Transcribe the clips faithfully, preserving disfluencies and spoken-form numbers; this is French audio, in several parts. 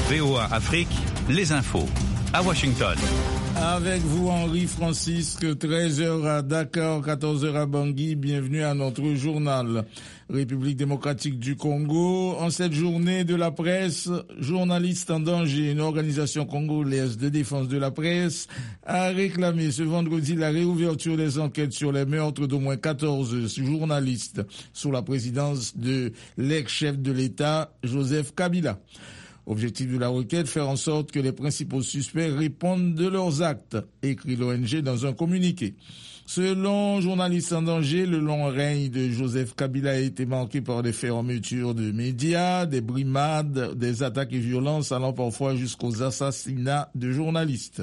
V O A Afrique, les infos. À Washington. Avec vous, Henri Francisque, treize heures à Dakar, quatorze heures à Bangui. Bienvenue à notre journal. République démocratique du Congo. En cette journée de la presse, Journalistes en danger, une organisation congolaise de défense de la presse, a réclamé ce vendredi la réouverture des enquêtes sur les meurtres d'au moins quatorze journalistes sous la présidence de l'ex-chef de l'État, Joseph Kabila. Objectif de la requête, faire en sorte que les principaux suspects répondent de leurs actes, écrit l'O N G dans un communiqué. Selon Journalistes en danger, le long règne de Joseph Kabila a été marqué par des fermetures de médias, des brimades, des attaques et violences allant parfois jusqu'aux assassinats de journalistes.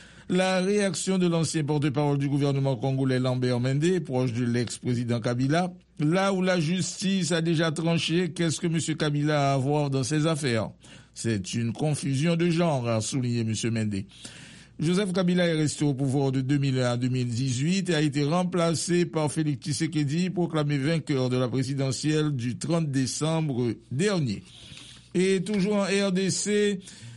La réaction de l'ancien porte-parole du gouvernement congolais Lambert Mende, proche de l'ex-président Kabila, là où la justice a déjà tranché, qu'est-ce que M. Kabila a à voir dans ces affaires? C'est une confusion de genre, a souligné M. Mende. Joseph Kabila est resté au pouvoir de deux mille un à deux mille dix-huit et a été remplacé par Félix Tshisekedi, proclamé vainqueur de la présidentielle du trente décembre dernier. Et toujours en R D C,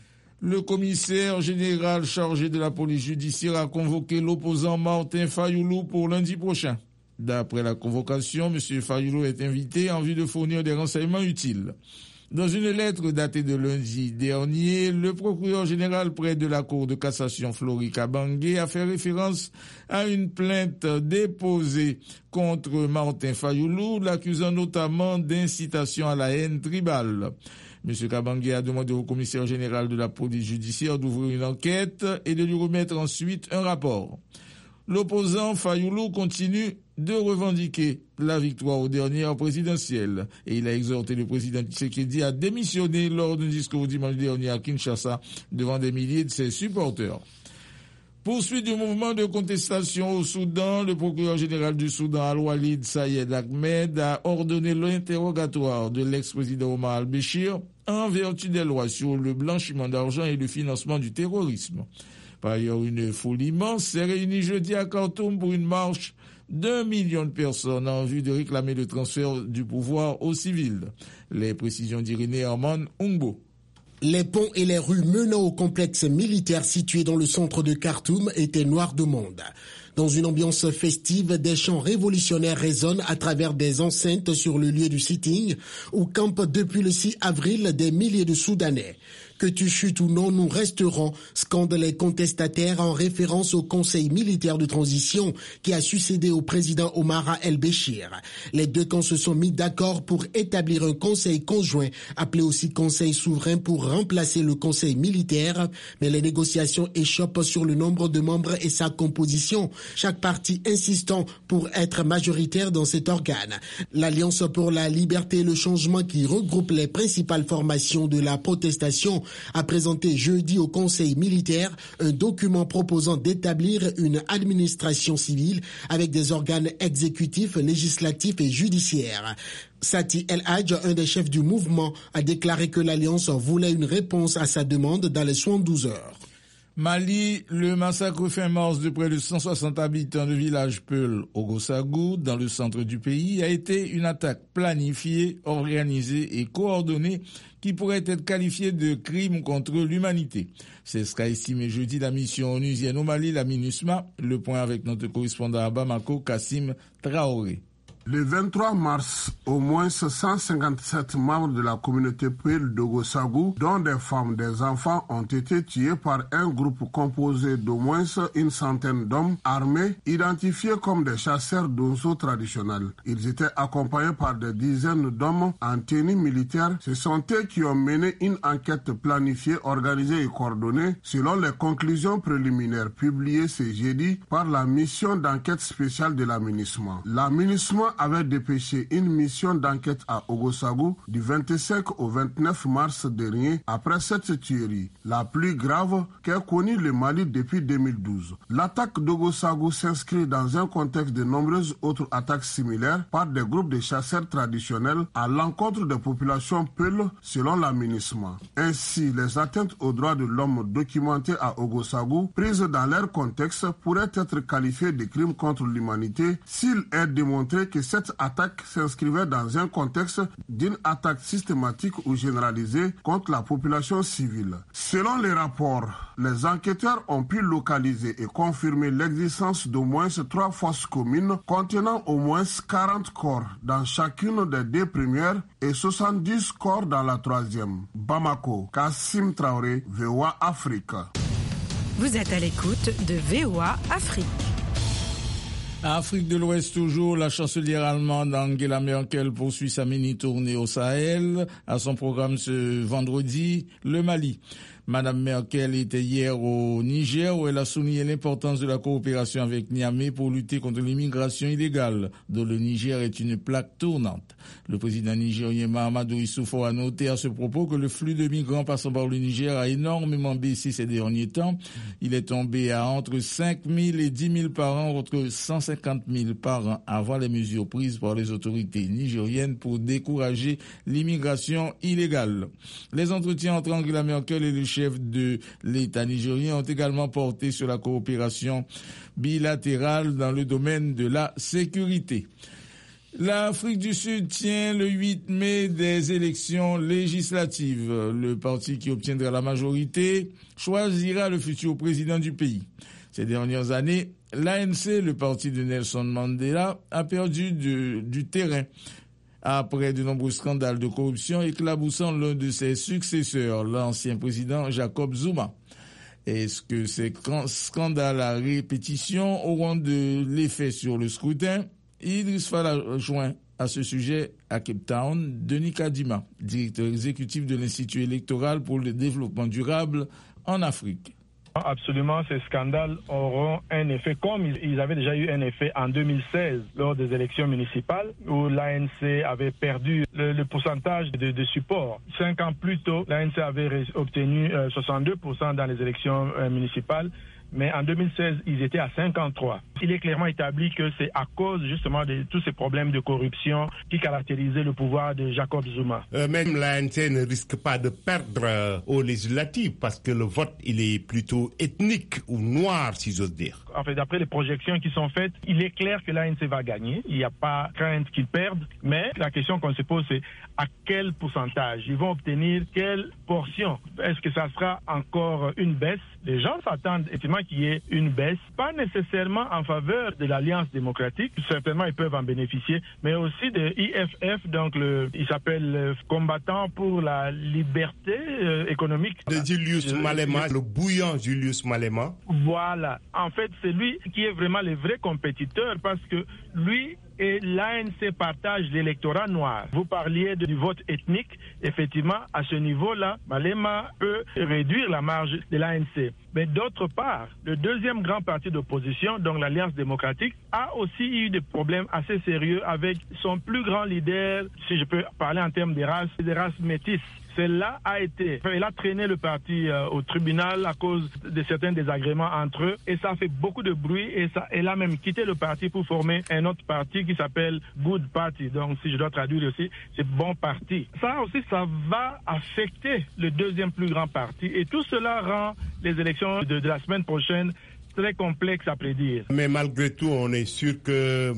le commissaire général chargé de la police judiciaire a convoqué l'opposant Martin Fayoulou pour lundi prochain. D'après la convocation, M. Fayoulou est invité en vue de fournir des renseignements utiles. Dans une lettre datée de lundi dernier, le procureur général près de la Cour de cassation Flori Kabange a fait référence à une plainte déposée contre Martin Fayoulou, l'accusant notamment d'incitation à la haine tribale. M. Kabange a demandé au commissaire général de la police judiciaire d'ouvrir une enquête et de lui remettre ensuite un rapport. L'opposant Fayoulou continue de revendiquer la victoire aux dernières présidentielles et il a exhorté le président Tshisekedi à démissionner lors d'un discours dimanche dernier à Kinshasa devant des milliers de ses supporters. Poursuite du mouvement de contestation au Soudan, le procureur général du Soudan, Al-Walid Sayed Ahmed, a ordonné l'interrogatoire de l'ex-président Omar al-Béchir en vertu des lois sur le blanchiment d'argent et le financement du terrorisme. Par ailleurs, une foule immense s'est réunie jeudi à Khartoum pour une marche d'un million de personnes en vue de réclamer le transfert du pouvoir aux civils. Les précisions d'Irénée Herman Ungbo. Les ponts et les rues menant au complexe militaire situé dans le centre de Khartoum étaient noirs de monde. Dans une ambiance festive, des chants révolutionnaires résonnent à travers des enceintes sur le lieu du sitting où campent depuis le six avril des milliers de Soudanais. Que tu chutes ou non, nous resterons, scandent les contestataires en référence au Conseil militaire de transition qui a succédé au président Omar el-Béchir. Les deux camps se sont mis d'accord pour établir un conseil conjoint, appelé aussi Conseil souverain pour remplacer le Conseil militaire, mais les négociations échoppent sur le nombre de membres et sa composition, chaque parti insistant pour être majoritaire dans cet organe. L'Alliance pour la liberté et le changement qui regroupe les principales formations de la protestation a présenté jeudi au Conseil militaire un document proposant d'établir une administration civile avec des organes exécutifs, législatifs et judiciaires. Sati El Hadj, un des chefs du mouvement, a déclaré que l'Alliance voulait une réponse à sa demande dans les soixante-douze heures. Mali, le massacre fin mars de près de cent soixante habitants du village Peul au Gossagou, dans le centre du pays, a été une attaque planifiée, organisée et coordonnée qui pourrait être qualifiée de crime contre l'humanité. C'est ce qu'a estimé jeudi la mission onusienne au Mali, la MINUSMA. Le point avec notre correspondant à Bamako, Kassim Traoré. Le vingt-trois mars, au moins cent cinquante-sept membres de la communauté Peul de Gossagou, dont des femmes et des enfants, ont été tués par un groupe composé d'au moins une centaine d'hommes armés, identifiés comme des chasseurs d'oiseaux traditionnels. Ils étaient accompagnés par des dizaines d'hommes en tenue militaire. Ce sont eux qui ont mené une enquête planifiée, organisée et coordonnée, selon les conclusions préliminaires publiées ce jeudi par la mission d'enquête spéciale de la MINUSMA. La MINUSMA avait dépêché une mission d'enquête à Ogossagou du vingt-cinq au vingt-neuf mars dernier après cette tuerie, la plus grave qu'ait connue le Mali depuis deux mille douze. L'attaque d'Ogossagou s'inscrit dans un contexte de nombreuses autres attaques similaires par des groupes de chasseurs traditionnels à l'encontre des populations Peul selon la MINUSMA. Ainsi, les atteintes aux droits de l'homme documentées à Ogossagou, prises dans leur contexte, pourraient être qualifiées de crimes contre l'humanité s'il est démontré que cette attaque s'inscrivait dans un contexte d'une attaque systématique ou généralisée contre la population civile. Selon les rapports, les enquêteurs ont pu localiser et confirmer l'existence d'au moins trois fosses communes contenant au moins quarante corps dans chacune des deux premières et soixante-dix corps dans la troisième. Bamako, Kassim Traoré, V O A Afrique. Vous êtes à l'écoute de V O A Afrique. Afrique de l'Ouest toujours, la chancelière allemande Angela Merkel poursuit sa mini-tournée au Sahel. À son programme ce vendredi, le Mali. Madame Merkel était hier au Niger où elle a souligné l'importance de la coopération avec Niamey pour lutter contre l'immigration illégale, dont le Niger est une plaque tournante. Le président nigérien Mahamadou Issoufou a noté à ce propos que le flux de migrants passant par le Niger a énormément baissé ces derniers temps. Il est tombé à entre cinq mille et dix mille par an, entre cent cinquante mille par an avant les mesures prises par les autorités nigériennes pour décourager l'immigration illégale. Les entretiens entre Angela Merkel et le chef de l'État nigérien ont également porté sur la coopération bilatérale dans le domaine de la sécurité. L'Afrique du Sud tient le huit mai des élections législatives. Le parti qui obtiendra la majorité choisira le futur président du pays. Ces dernières années, l'A N C, le parti de Nelson Mandela, a perdu de, du terrain après de nombreux scandales de corruption éclaboussant l'un de ses successeurs, l'ancien président Jacob Zuma. Est-ce que ces scandales à répétition auront de l'effet sur le scrutin? Idriss Fall a rejoint à ce sujet à Cape Town Denis Kadima, directeur exécutif de l'Institut électoral pour le développement durable en Afrique. Absolument, ces scandales auront un effet comme ils avaient déjà eu un effet en deux mille seize lors des élections municipales où l'A N C avait perdu le, le pourcentage de, de support. Cinq ans plus tôt, l'A N C avait obtenu euh, soixante-deux pour cent dans les élections euh, municipales. Mais en deux mille seize, ils étaient à cinquante-trois. Il est clairement établi que c'est à cause justement de tous ces problèmes de corruption qui caractérisaient le pouvoir de Jacob Zuma. Euh, même l'A N C ne risque pas de perdre euh, aux législatives parce que le vote, il est plutôt ethnique ou noir, si j'ose dire. En fait, d'après les projections qui sont faites, il est clair que l'A N C va gagner. Il n'y a pas crainte qu'ils perdent. Mais la question qu'on se pose, c'est à quel pourcentage? Ils vont obtenir quelle portion? Est-ce que ça sera encore une baisse? Les gens s'attendent effectivement qu'il y ait une baisse, pas nécessairement en faveur de l'Alliance démocratique, certainement ils peuvent en bénéficier, mais aussi de I F F, donc le, il s'appelle le combattant pour la liberté euh, économique. De Julius euh, Malema, le bouillant Julius Malema. Voilà, en fait c'est lui qui est vraiment le vrai compétiteur parce que lui et l'A N C partagent l'électorat noir. Vous parliez de, du vote ethnique. Effectivement, à ce niveau-là, Malema peut réduire la marge de l'A N C. Mais d'autre part, le deuxième grand parti d'opposition, donc l'Alliance démocratique, a aussi eu des problèmes assez sérieux avec son plus grand leader, si je peux parler en termes des races, des races métisses. Celle-là a été, elle a traîné le parti euh, au tribunal à cause de certains désagréments entre eux et ça a fait beaucoup de bruit et ça, elle a même quitté le parti pour former un autre parti qui s'appelle Good Party. Donc si je dois traduire aussi, c'est bon parti. Ça aussi, ça va affecter le deuxième plus grand parti et tout cela rend les élections de, de la semaine prochaine très complexe à prédire. Mais malgré tout, on est sûr que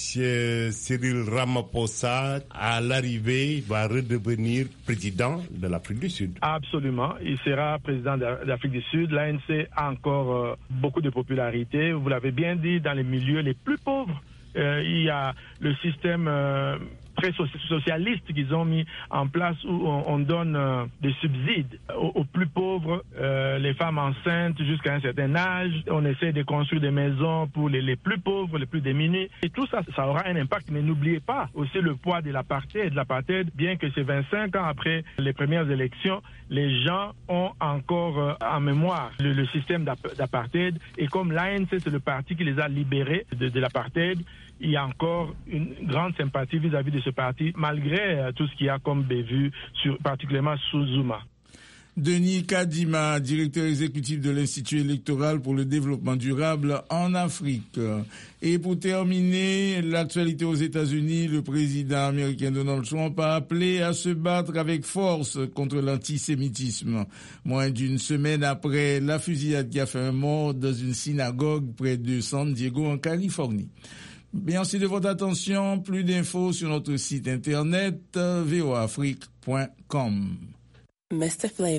M. Cyril Ramaphosa, à l'arrivée, va redevenir président de l'Afrique du Sud. Absolument. Il sera président de l'Afrique du Sud. L'A N C a encore euh, beaucoup de popularité. Vous l'avez bien dit, dans les milieux les plus pauvres, euh, il y a le système euh, très socialiste qu'ils ont mis en place où on, on donne euh, des subsides aux, aux plus pauvres, euh, les femmes enceintes jusqu'à un certain âge. On essaie de construire des maisons pour les, les plus pauvres, les plus démunis. Et tout ça, ça aura un impact. Mais n'oubliez pas aussi le poids de l'apartheid. L'apartheid, bien que c'est vingt-cinq ans après les premières élections, les gens ont encore euh, en mémoire le, le système d'apartheid. Et comme l'A N C, c'est le parti qui les a libérés de, de l'apartheid, il y a encore une grande sympathie vis-à-vis de ce parti, malgré euh, tout ce qu'il y a comme bévue, sur, particulièrement sous Zuma. Denis Kadima, directeur exécutif de l'Institut électoral pour le développement durable en Afrique. Et pour terminer, l'actualité aux États-Unis, le président américain Donald Trump a appelé à se battre avec force contre l'antisémitisme. Moins d'une semaine après la fusillade qui a fait un mort dans une synagogue près de San Diego en Californie. Merci de votre attention. Plus d'infos sur notre site internet v o afrique point com. Mister Flavor.